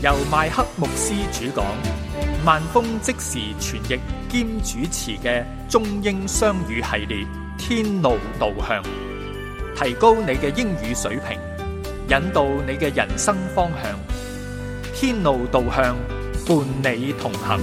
由麥克牧師主講，萬峰即時傳譯兼主持嘅中英雙語系列《天路導向》，提高你嘅英語水平，引導你嘅人生方向。天路導向，伴你同行。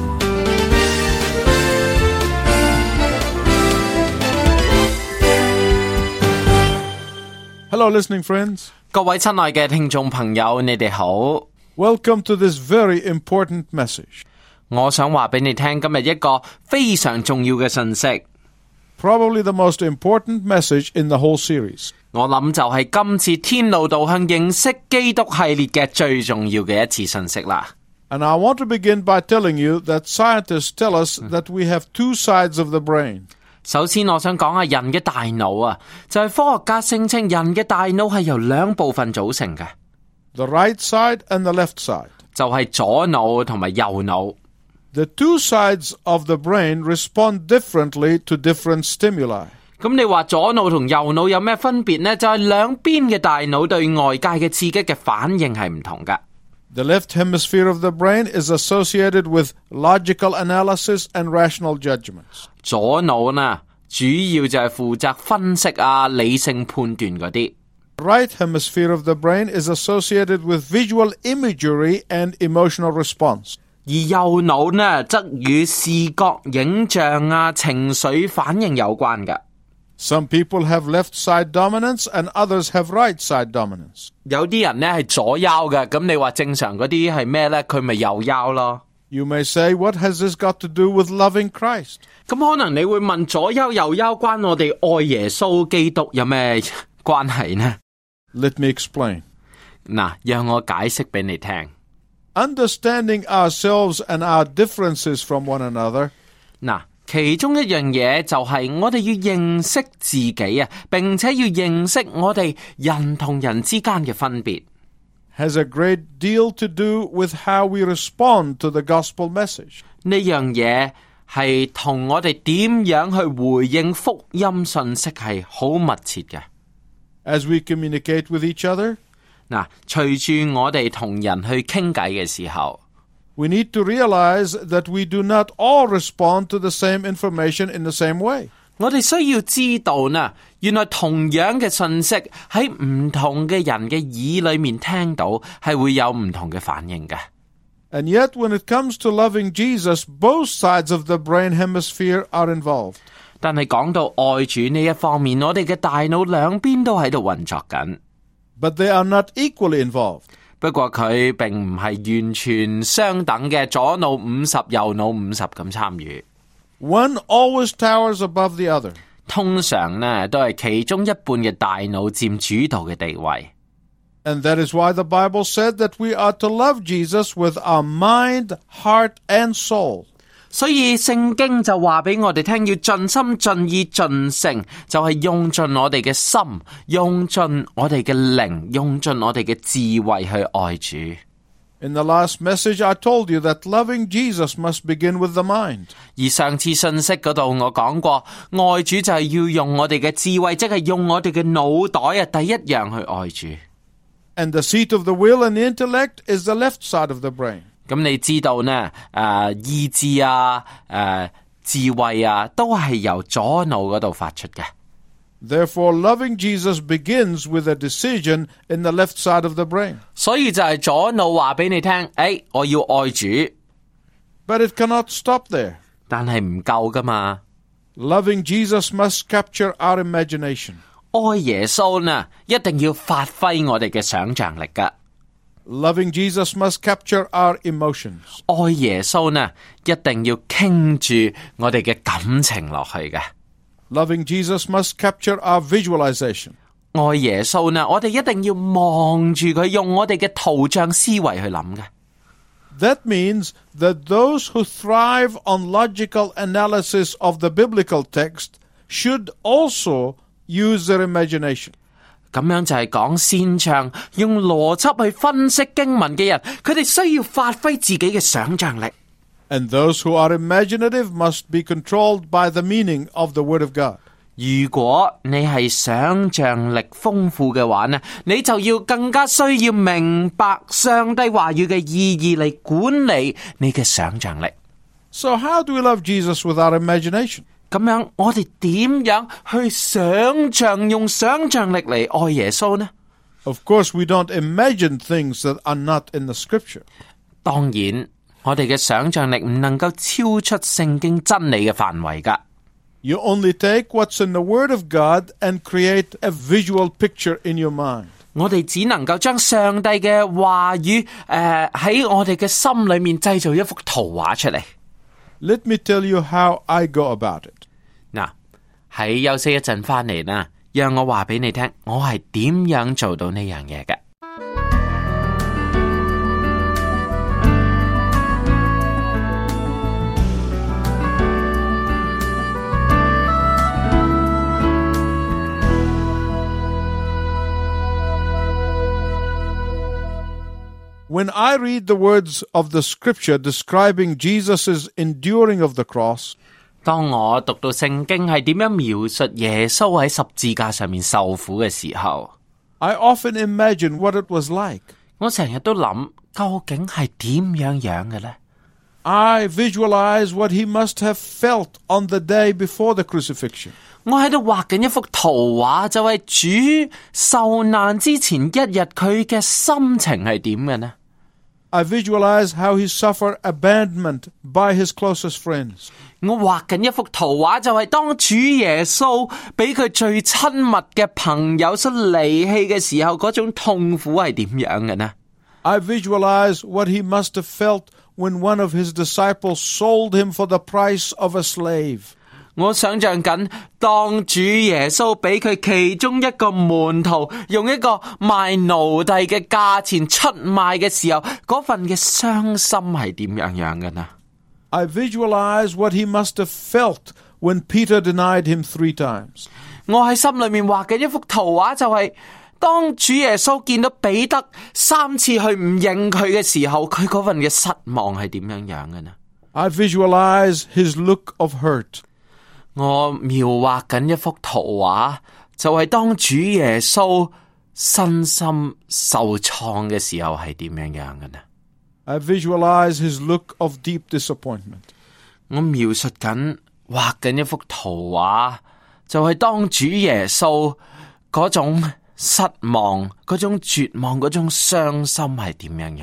Hello, listening friends. 各位親愛嘅聽眾朋友，你哋好。 Welcome to this very important message. 我想話俾你聽，今日一個非常重要嘅信息。 Probably the most important message in the whole series. 我諗就係今次天路導向認識基督系列嘅最重要嘅一次信息啦。 And I want to begin by telling you that scientists tell us that we have two sides of the brain. 首先我想講下人嘅大腦啊，就係科學家聲稱人嘅大腦係由兩部分組成嘅。 The right side and the left side. 就係左腦同埋右腦。 The two sides of the brain respond differently to different stimuli. 咁你話左腦同右腦有咩分別呢？就係兩邊嘅大腦對外界嘅刺激嘅反應係唔同㗎。 The left hemisphere of the brain is associated with logical analysis and rational judgments. 左腦呢，主要就係負責分析啊、理性判斷嗰啲。 The right hemisphere of the brain is associated with visual imagery and emotional response. 而右腦呢，則與視覺影像啊、情緒反應有關㗎。 Some people have left side dominance and others have right side dominance. 有啲人呢係左腰嘅，咁你話正常嗰啲係咩呢？佢咪右腰咯。 You may say, what has this got to do with loving Christ? 咁可能你會問，左腰右腰關我哋愛耶穌基督有咩關係呢？ Let me explain. 嗱，讓我解釋俾你聽。 Understanding ourselves and our differences from one another. 嗱，其中一樣嘢就係我哋要認識自己啊，並且要認識我哋人同人之間嘅分別。 Has a great deal to do with how we respond to the gospel message. 呢樣嘢係同我哋點樣去回應福音信息係好密切嘅。 As we communicate with each other, 嗱，隨住我哋同人去傾偈嘅時候， we need to realize that we do not all respond to the same information in the same way. 我哋需要知道呢，原來同樣嘅信息喺唔同嘅人嘅耳裏面聽到，係會有唔同嘅反應嘅。 And yet, when it comes to loving Jesus, both sides of the brain hemisphere are involved. 但係講到愛主呢一方面，我哋嘅大腦兩邊都喺度運作緊。 But they are not equally involved. 不過佢並唔係完全相等嘅，左腦50，右腦50咁參與。 One always towers above the other. 通常呢，都係其中一半嘅大腦佔主導嘅地位。 And that is why the Bible said that we are to love Jesus with our mind, heart, and soul. 所以聖經就話俾我哋聽，要盡心盡意盡性，就係用盡我哋嘅心，用盡我哋嘅靈，用盡我哋嘅智慧去愛主。 In the last message, I told you that loving Jesus must begin with the mind. 而上次信息嗰度我講過，愛主就係要用我哋嘅智慧，即係用我哋嘅腦袋啊，第一樣去愛主。 And the seat of the will and the intellect is the left side of the brain. 咁你知道呢？意志啊，智慧啊，都係由左腦嗰度發出嘅。 Therefore, loving Jesus begins with a decision in the left side of the brain. 所以就係左腦話俾你聽，我要愛主。 But it cannot stop there. 但係唔夠噶嘛。 Loving Jesus must capture our imagination. 愛耶穌呢，一定要發揮我哋嘅想象力噶。 Loving Jesus must capture our emotions. 愛耶穌呢，一定要傾住我哋嘅感情落去嘅。 Loving Jesus must capture our visualization. 愛耶穌呢，我哋一定要望住佢，用我哋嘅圖像思維去諗嘅。 That means that those who thrive on logical analysis of the biblical text should also use their imagination. 咁樣就係講擅長用邏輯去分析經文嘅人，佢哋需要發揮自己嘅想象力。 And those who are imaginative must be controlled by the meaning of the Word of God. 如果你係想象力豐富嘅話呢，你就要更加需要明白上帝話語嘅意義嚟管理你嘅想象力。 So how do we love Jesus without imagination? 咁樣我哋點樣去想象，用想象力嚟愛耶穌呢？ Of course, we don't imagine things that are not in the scripture. 當然，我哋嘅想象力唔能夠超出聖經真理嘅範圍㗎。 You only take what's in the Word of God and create a visual picture in your mind. 我哋只能夠將上帝嘅話語喺我哋嘅心裏面製造一幅圖畫出嚟。 Let me tell you how I go about it. 嗱，喺休息一陣返嚟啦，讓我話俾你聽，我係點樣做到呢樣嘢嘅。 When I read the words of the scripture describing Jesus' enduring of the cross, 當我讀到聖經係點樣描述耶穌喺十字架上面受苦嘅時候， I often imagine what it was like. 我成日都諗究竟係點樣嘅呢？ I visualize what he must have felt on the day before the crucifixion. 我喺度畫緊一幅圖畫，就係主受難之前一日佢嘅心情係點嘅呢？ I visualize how he suffered abandonment by his closest friends. 我畫緊一幅圖畫，就係當主耶穌俾佢最親密嘅朋友所離棄嘅時候，嗰種痛苦係點樣嘅呢？ I visualize what he must have felt when one of his disciples sold him for the price of a slave. 我想象緊，當主耶穌俾佢其中一個門徒用一個賣奴隸嘅價錢出賣嘅時候，嗰份嘅傷心係點樣嘅呢？ I visualize what he must have felt when Peter denied him 3 times. 我喺心裏面畫緊一幅圖畫，就係當主耶穌見到彼得3次去唔認佢嘅時候，佢嗰份嘅失望係點樣嘅呢？ I visualize his look of hurt. 我描畫緊一幅圖畫，就係當主耶穌身心受創嘅時候係點樣嘅呢？ I visualize his look of deep disappointment. 我描述緊畫緊一幅圖畫，就係當主耶穌嗰種失望、嗰種絕望、嗰種傷心係點樣？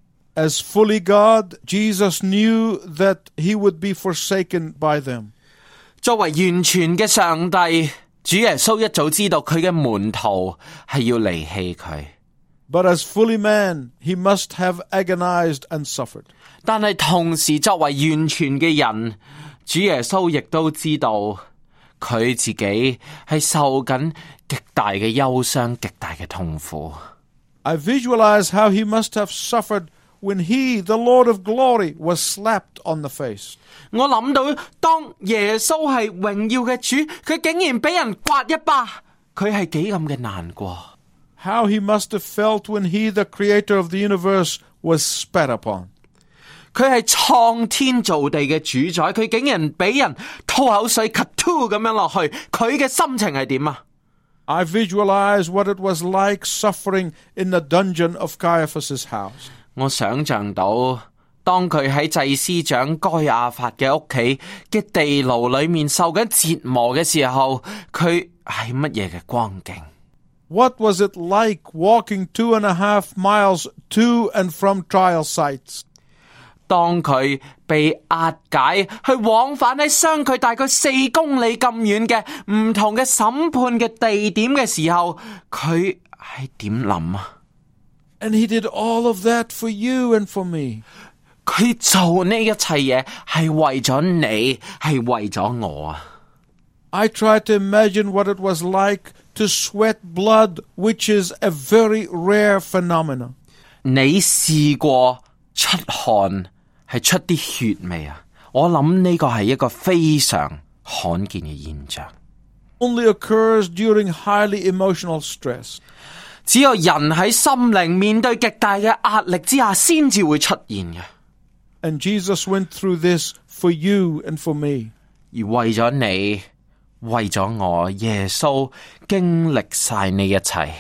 As fully God, Jesus knew that he would be forsaken by them. 作為完全嘅上帝，主耶穌一早知道佢嘅門徒係要離棄佢。 But as fully man, he must have agonized and suffered. 但係同時作為完全嘅人，主耶穌亦都知道佢自己係受緊極大嘅憂傷、極大嘅痛苦。 I visualize how he must have suffered when he, the Lord of glory, was slapped on the face. 我諗到當耶穌係榮耀嘅主，佢竟然俾人刮一巴，佢係幾咁嘅難過。 How he must have felt when he, the creator of the universe, was spat upon. 佢係創天造地嘅主宰，佢竟然俾人吐口水咳吐咁樣落去，佢嘅心情係點啊？ I visualize what it was like suffering in the dungeon of Caiaphas' house. 我想象到當佢喺祭司長該亞法嘅屋企嘅地牢裏面受緊折磨嘅時候，佢係乜嘢嘅光景？ What was it like walking 2.5 miles to and from trial sites? 當佢被押解去往返喺相距大概4公里咁遠嘅唔同嘅審判嘅地點嘅時候，佢係點諗啊？ And he did all of that for you and for me. 佢做呢一切嘢係為咗你，係為咗我啊！ I try to imagine what it was like to sweat blood, which is a very rare phenomenon. 你試過出汗係出啲血未啊？我諗呢個係一個非常罕見嘅現象。 Only occurs during highly emotional stress. 只有人喺心靈面對極大嘅壓力之下，先至會出現嘅。 And Jesus went through this for you and for me. 而為咗你， 為咗我，耶穌經歷晒呢一切。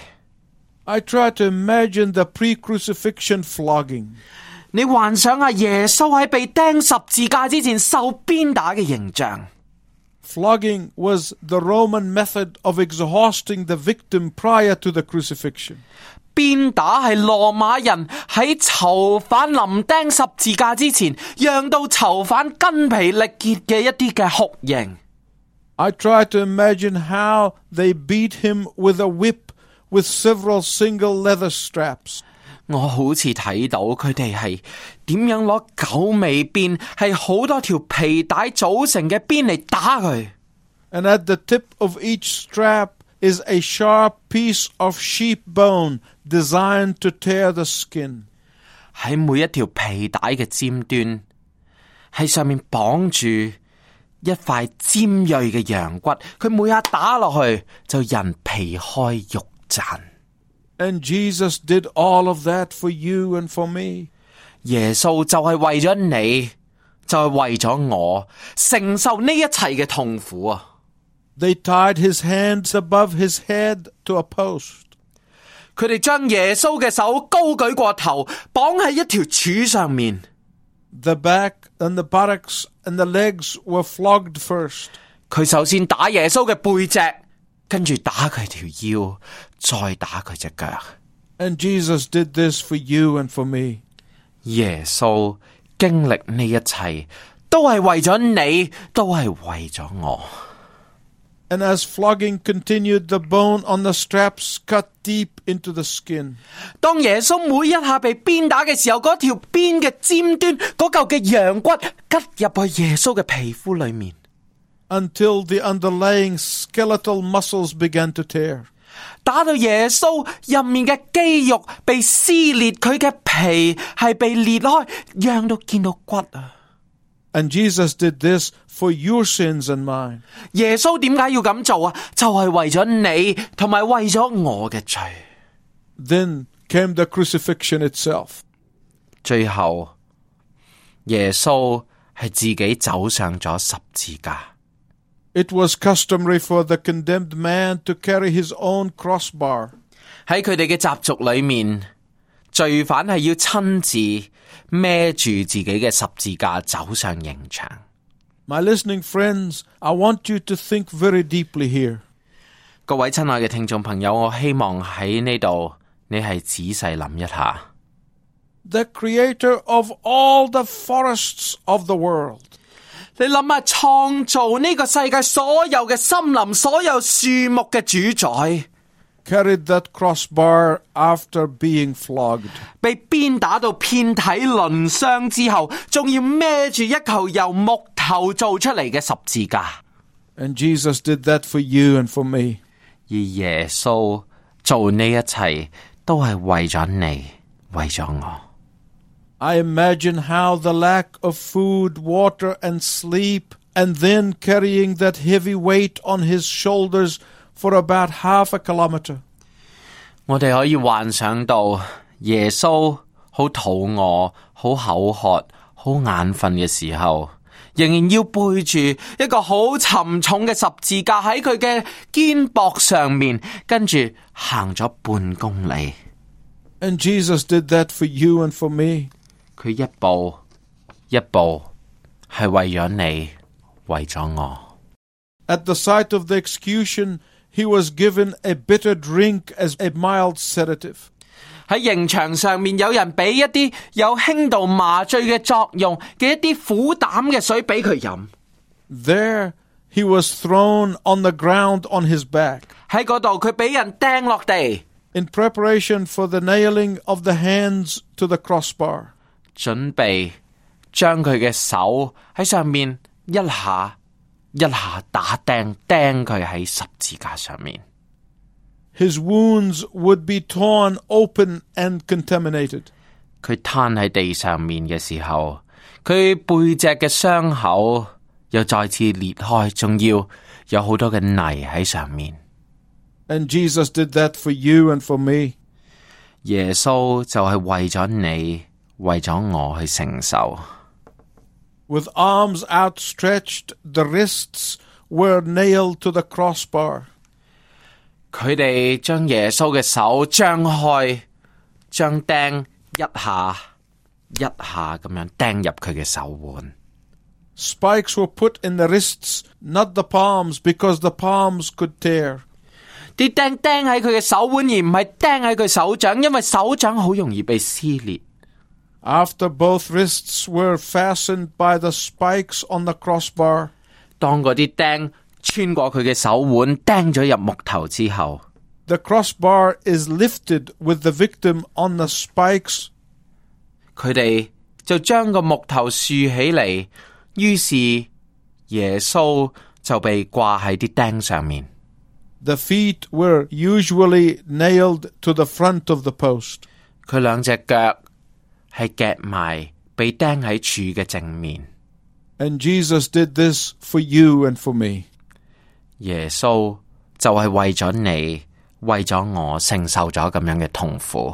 I try to imagine the pre-crucifixion flogging. 你幻想下耶穌喺被釘十字架之前受鞭打嘅形象。 Flogging was the Roman method of exhausting the victim prior to the crucifixion. 鞭打係羅馬人喺囚犯臨釘十字架之前，讓到囚犯筋疲力竭嘅一啲嘅酷刑。 I try to imagine how they beat him with a whip with several single leather straps. 我好似睇到佢哋係點樣攞狗尾鞭，係好多條皮帶組成嘅鞭嚟打佢。 And at the tip of each strap is a sharp piece of sheep bone designed to tear the skin. 喺每一條皮帶嘅尖端，喺上面綁住一塊尖銳嘅羊骨，佢每下打落去就人皮開肉綻。 And Jesus did all of that for you and for me. 耶穌就係為咗你，就係為咗我承受呢一切嘅痛苦啊！ They tied his hands above his head to a post. 佢哋將耶穌嘅手高舉過頭，綁喺一條柱上面。 The back and the buttocks and the legs were flogged first. 佢首先打耶穌嘅背脊，跟住打佢條腰，再打佢隻腳。 And Jesus did this for you and for me. 耶穌經歷呢一切，都係為咗你，都係為咗我。 And as flogging continued, the bone on the straps cut deep into the skin. 當耶穌每一下被鞭打嘅時候，嗰條鞭嘅尖端，嗰嚿嘅羊骨拮入去耶穌嘅皮膚裏面。 Until the underlying skeletal muscles began to tear. 打到耶穌入面嘅肌肉被撕裂，佢嘅皮係被裂開，讓到見到骨啊！ And Jesus did this for your sins and mine. 耶穌點解要咁做啊？就係為咗你同埋為咗我嘅罪。 Then came the crucifixion itself. 最後，耶穌係自己走上咗十字架。 It was customary for the condemned man to carry his own crossbar. 喺佢哋嘅習俗裏面，罪犯係要親自孭住自己嘅十字架走上刑場。 My listening friends, I want you to think very deeply here. 各位親愛嘅聽眾朋友，我希望喺呢度你係仔細諗一下。 The creator of all the forests of the world. 你諗下，創造呢個世界所有嘅森林、所有樹木嘅主宰 carried that crossbar after being flogged. 被鞭打到遍體鱗傷之後，仲要孭住一嚿由木頭做出嚟嘅十字架。 And Jesus did that for you and for me. 而耶穌做呢一切都係為咗你，為咗我。 I imagine how the lack of food, water, and sleep, and then carrying that heavy weight on his shoulders for about half a kilometer. 我哋可以幻想到耶穌好肚餓、好口渴、好眼瞓嘅時候，仍然要背住一個好沉重嘅十字架喺佢嘅肩膊上面，跟住行咗半公里。 And Jesus did that for you and for me. 佢一步一步係為咗你，為咗我。 At the site of the execution, he was given a bitter drink as a mild sedative. 喺刑場上面，有人俾一啲有輕度麻醉嘅作用嘅一啲苦膽嘅水俾佢飲。 There, he was thrown on the ground on his back. 喺嗰度，佢俾人掟落地。 In preparation for the nailing of the hands to the crossbar. 準備將佢嘅手喺上面一下一下打釘佢喺十字架上面。 His wounds would be torn open and contaminated. 佢攤喺地上面嘅時候，佢背脊嘅傷口又再次裂開，仲要有好多嘅泥喺上面。 And Jesus did that for you and for me. 耶穌就係為咗你，為咗我去承受。 With arms outstretched, the wrists were nailed to the crossbar. 佢哋將耶穌嘅手張開，將釘一下一下咁樣釘入佢嘅手腕。 Spikes were put in the wrists, not the palms, because the palms could tear. 啲釘釘喺佢嘅手腕，而唔係釘喺佢手掌，因為手掌好容易被撕裂。 After both wrists were fastened by the spikes on the crossbar, 當嗰啲釘穿過佢嘅手腕，釘咗入木頭之後， the crossbar is lifted with the victim on the spikes. 佢哋就將個木頭豎起嚟，於是耶穌就被掛喺啲釘上面。 The feet were usually nailed to the front of the post. 佢兩隻腳係夾埋，被釘喺柱嘅正面。 And Jesus did this for you and for me. 耶穌就係為咗你，為咗我承受咗咁樣嘅痛苦。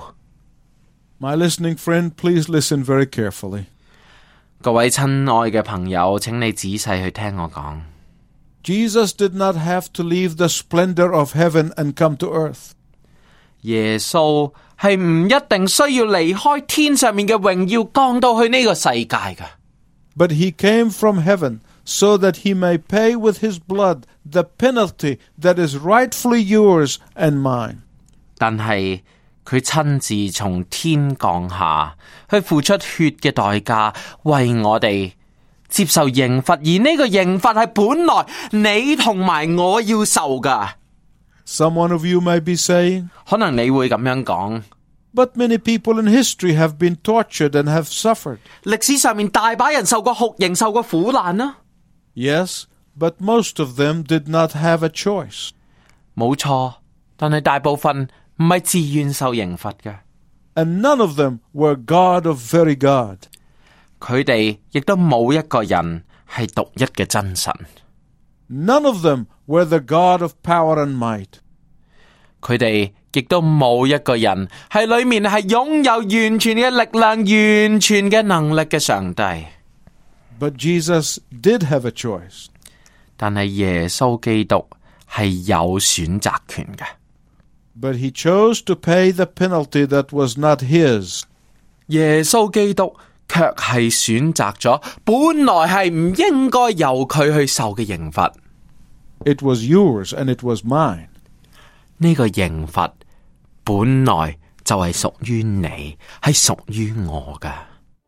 My listening friend, please listen very carefully. 各位親愛嘅朋友，請你仔細去聽我講。 Jesus did not have to leave the splendor of heaven and come to earth. 耶穌係唔一定需要離開天上面嘅榮耀，降到去呢個世界㗎。 But he came from heaven so that he may pay with his blood the penalty that is rightfully yours and mine. 但係佢親自從天降下，去付出血嘅代價，為我哋接受刑罰，而呢個刑罰係本來你同埋我要受㗎。 Some one of you may be saying, 可能你會咁樣講， but many people in history have been tortured and have suffered. 歷史上面大把人受過酷刑，受過苦難啦。 Yes, but most of them did not have a choice. 冇錯，但係大部分唔係自願受刑罰嘅。 And none of them were God of very God. 佢哋亦都冇一個人係獨一嘅真神。 None of them were the God of power and might. 佢哋亦都冇一個人係裏面係擁有完全嘅力量、完全嘅能力嘅上帝。 But Jesus did have a choice. 但係耶穌基督係有選擇權嘅。 But he chose to pay the penalty that was not his. 耶穌基督卻係選擇咗本來係唔應該由佢去受嘅刑罰。 It was yours and it was mine. 呢個刑罰本來就係屬於你，係屬於我㗎。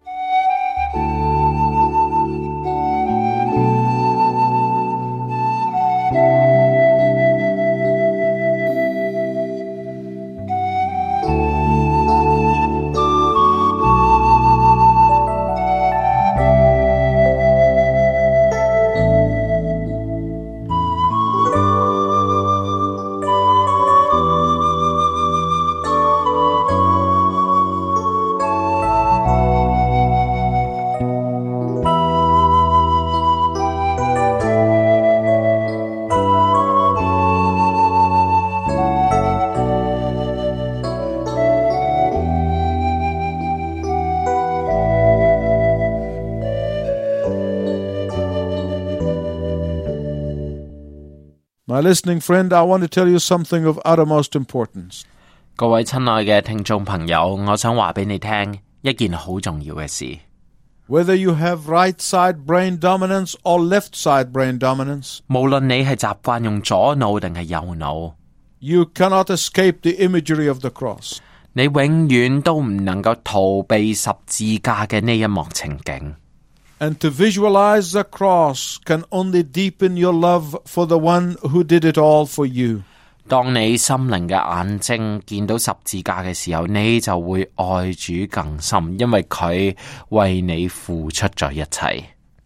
My listening friend, I want to tell you something of uttermost importance. 各位親愛嘅聽眾朋友，我想話俾你聽一件好重要嘅事。 Whether you have right side brain dominance or left side brain dominance, 無論你係習慣用左腦定係右腦， you cannot escape the imagery of the cross. 你永遠都唔能夠逃避十字架嘅呢一幕情景。 And to visualize the cross can only deepen your love for the one who did it all for you. 當你心靈嘅眼睛見到十字架嘅時候，你就會愛主更深，因為佢為你付出咗一切。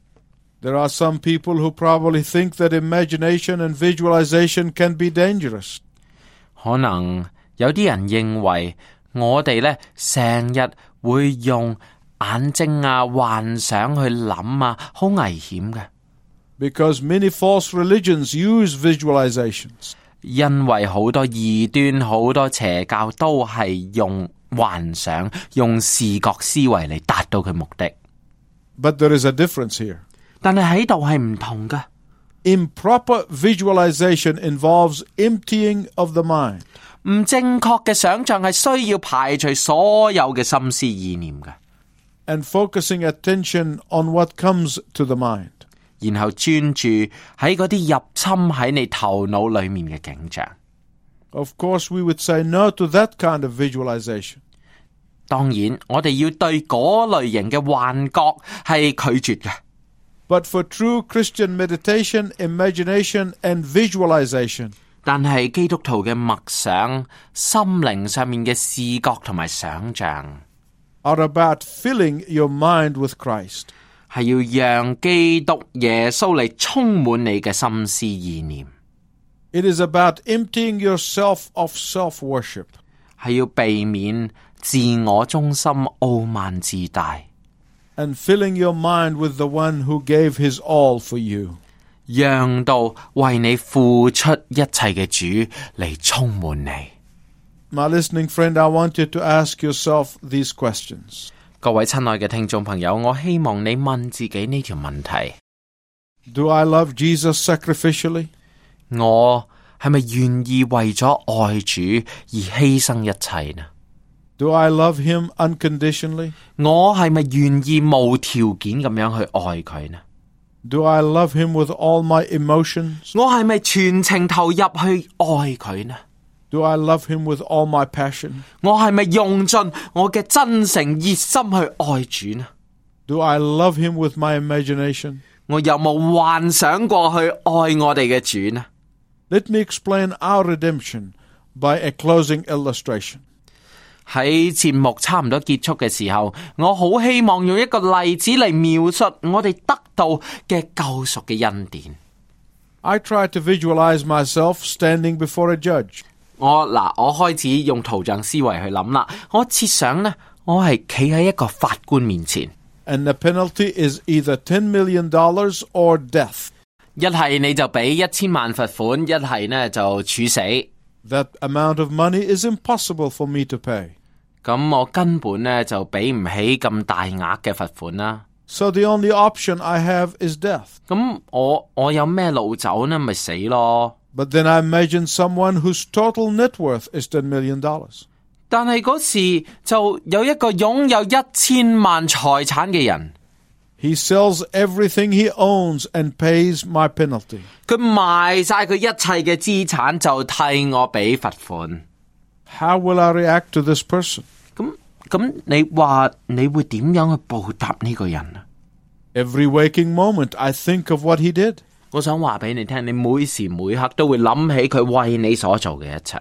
There are some people who probably think that imagination and visualization can be dangerous. 可能有啲人認為我哋呢成日會用眼睛啊、幻想去諗啊，好危險嘅。 Because many false religions use visualizations. 因為好多異端、好多邪教都係用幻想、用視覺思維嚟達到佢目的。 But there is a difference here. 但係喺度係唔同㗎。 Improper visualization involves emptying of the mind. 唔正確嘅想象係需要排除所有嘅心思意念嘅， and focusing attention on what comes to the mind. 然後專注喺嗰啲入侵喺你頭腦裏面嘅景象。 Of course, we would say no to that kind of visualization. 當然，我哋要對嗰類型嘅幻覺係拒絕嘅。 But for true Christian meditation, imagination, and visualization, 但係基督徒嘅默想、心靈上面嘅視覺同埋想象， are about filling your mind with Christ. 係要讓基督耶穌嚟充滿你嘅心思意念。 It is about emptying yourself of self-worship. 係要避免自我中心、傲慢自大， and filling your mind with the one who gave his all for you. 讓到為你付出一切嘅主嚟充滿你。 My listening friend, I want you to ask yourself these questions. 各位親愛嘅聽眾朋友，我希望你問自己呢條問題： Do I love Jesus sacrificially? 我係咪願意為咗愛主而犧牲一切呢？ Do I love him unconditionally? 我係咪願意無條件咁樣去愛佢呢？ Do I love him with all my emotions? 我係咪全程投入去愛佢呢？ Do I love him with all my passion? 我係咪用盡我嘅真誠熱心去愛主呢？ Do I love him with my imagination? 我有冇幻想過去愛我哋嘅主呢？ Let me explain our redemption by a closing illustration. 喺節目差唔多結束嘅時候，我好希望用一個例子嚟描述我哋得到嘅救贖嘅恩典。 I try to visualize myself standing before a judge. 我開始用圖像思維去諗啦。我設想呢，我係企喺一個法官面前。 And the penalty is either $10 million or death. 一係你就俾1000萬罰款，一係呢就處死。 That amount of money is impossible for me to pay. 咁我根本呢就俾唔起咁大額嘅罰款啦。 So the only option I have is death. 咁我有咩路走呢？咪死咯。 But then I imagine someone whose total net worth is $10 million. 但係嗰時就有一個擁有1000萬財產嘅人。 He sells everything he owns and pays my penalty. 佢賣晒佢一切嘅資產就替我俾罰款。 How will I react to this person? 咁你話你會點樣去報答呢個人啊？ Every waking moment I think of what he did. 我想話俾你聽，你每時每刻都會諗起佢為你所做嘅一切。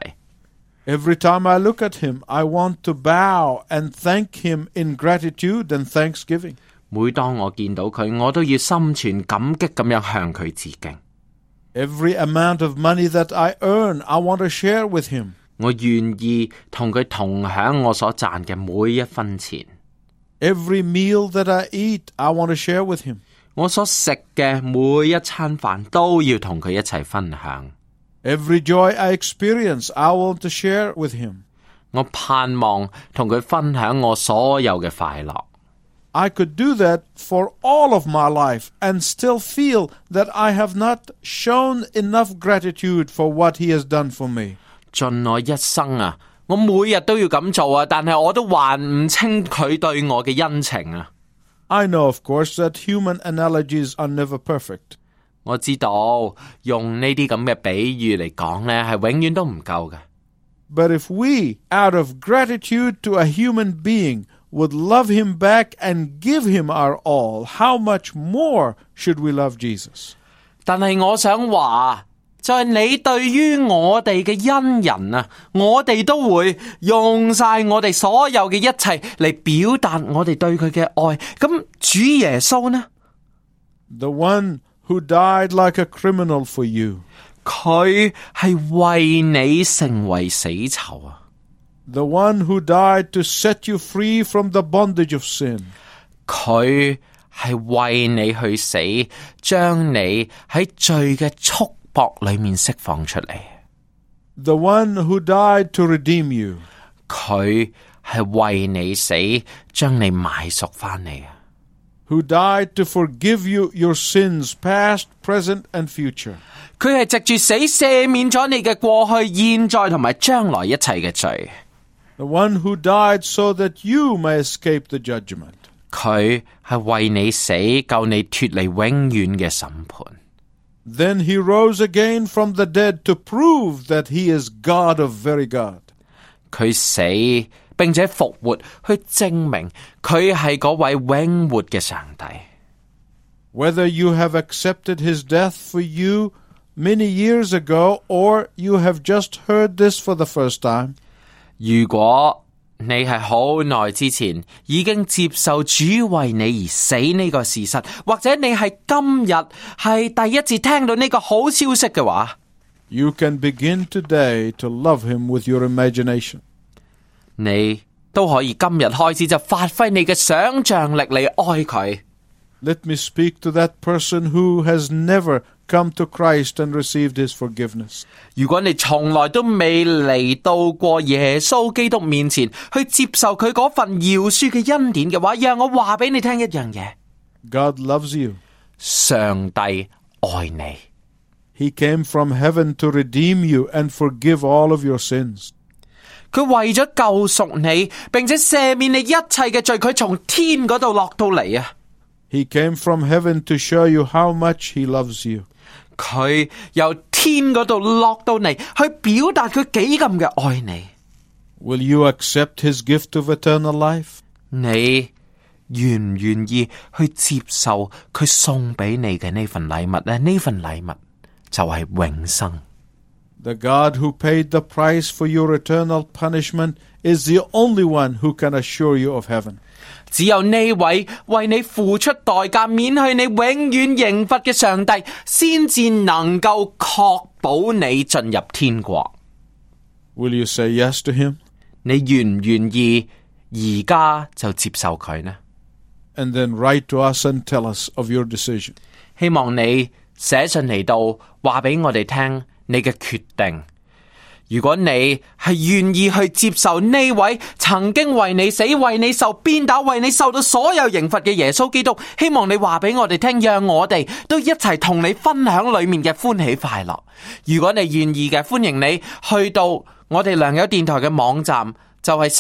Every time I look at him, I want to bow and thank him in gratitude and thanksgiving. 每當我見到佢，我都要心存感激咁樣向佢致敬。 Every amount of money that I earn, I want to share with him. 我願意同佢同享我所賺嘅每一分錢。 Every meal that I eat, I want to share with him. 我所食嘅每一餐飯都要同佢一齊分享。 Every joy I experience, I want to share with him. 我盼望同佢分享我所有嘅快樂。 I could do that for all of my life and still feel that I have not shown enough gratitude for what he has done for me. 盡我一生啊，我每日都要咁做啊，但係我都還唔清佢對我嘅恩情啊。 I know, of course, that human analogies are never perfect. 我知道用呢啲咁嘅比喻嚟講呢，係永遠都唔夠嘅。 But if we, out of gratitude to a human being, would love him back and give him our all, how much more should we love Jesus? 但係我想話，就係你對於我哋嘅恩人啊，我哋都會用晒我哋所有嘅一切嚟表達我哋對佢嘅愛。咁主耶穌呢？ The one who died like a criminal for you. 佢係為你成為死囚啊！ The one who died to set you free from the bondage of sin. 佢係為你去死，將你喺罪嘅束縛裏面釋放出嚟。 The one who died to redeem you. 佢係為你死，將你買贖翻嚟啊！ who died to forgive you your sins, past, present, and future. 佢係藉住死赦免咗你嘅過去、現在同埋將來一切嘅罪。 The one who died so that you may escape the judgment. 佢係為你死，救你脫離永遠嘅審判。 Then he rose again from the dead to prove that he is God of very God. 佢死並且復活，去證明佢係嗰位永活嘅上帝。 Whether you have accepted his death for you many years ago, or you have just heard this for the first time, 如果你係好耐之前已經接受主為你而死呢個事實，或者你係今日係第一次聽到呢個好消息嘅話， you can begin today to love him with your imagination. 你都可以今日開始就發揮你嘅想象力嚟愛佢。 Let me speak to that person who has never come to Christ and received his forgiveness. 如果你從來都未嚟到過耶穌基督面前去接受佢嗰份饒恕嘅恩典嘅話，讓我話俾你聽一樣嘢。 God loves you. 上帝愛你。 He came from heaven to redeem you and forgive all of your sins. 佢為咗救贖你，並且赦免你一切嘅罪，佢從天嗰度落到嚟啊！ He came from heaven to show you how much he loves you. 佢由天嗰度落到嚟，去表達佢幾咁嘅愛你。 Will you accept his gift of eternal life? 你願唔願意去接受佢送俾你嘅呢份禮物呢？呢份禮物就係永生。 The God who paid the price for your eternal punishment is the only one who can assure you of heaven. 只有呢位為你付出代價免去你永遠刑罰嘅上帝，先至能夠確保你進入天國。 Will you say yes to him? 你願唔願意而家就接受佢呢？ And then write to us and tell us of your decision. 希望你寫信嚟到話俾我哋聽你嘅決定。如果你係願意去接受呢位曾經為你死、為你受鞭打、為你受到所有刑罰嘅耶穌基督，希望你話俾我哋聽，讓我哋都一齊同你分享裏面嘅歡喜快樂。如果你願意嘅，歡迎你去到我哋良友電台嘅網站，就係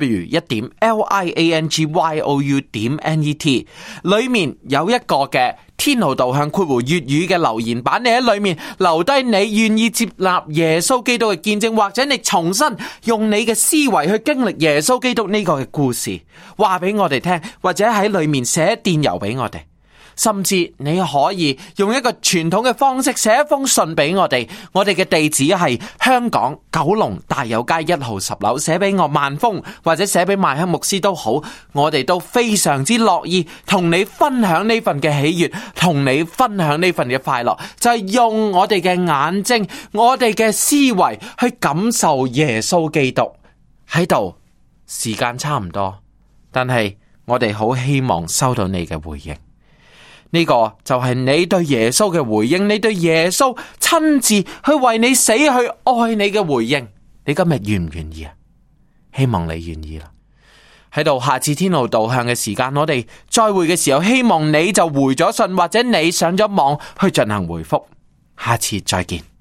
3w1.LIANGYOU.net， 裏面有一個嘅天路導向括弧粵語嘅留言版，你喺裏面留低你願意接納耶穌基督嘅見證，或者你重新用你嘅思維去經歷耶穌基督呢個嘅故事，話俾我哋聽，或者喺裏面寫電郵俾我哋。甚至你可以用一個傳統嘅方式寫一封信俾我哋，我哋嘅地址係香港九龍大有街1號10樓，寫俾我萬峰或者寫俾麥克牧師都好，我哋都非常之樂意同你分享呢份嘅喜悅，同你分享呢份嘅快樂，就係用我哋嘅眼睛、我哋嘅思維去感受耶穌基督。喺度時間差唔多，但係我哋好希望收到你嘅回應。呢個就係你對耶穌嘅回應，你對耶穌親自去為你死去愛你嘅回應。你今日願唔願意啊？希望你願意啦。喺度下次天路導向嘅時間，我哋再會嘅時候，希望你就回咗信，或者你上咗網去進行回覆。下次再見。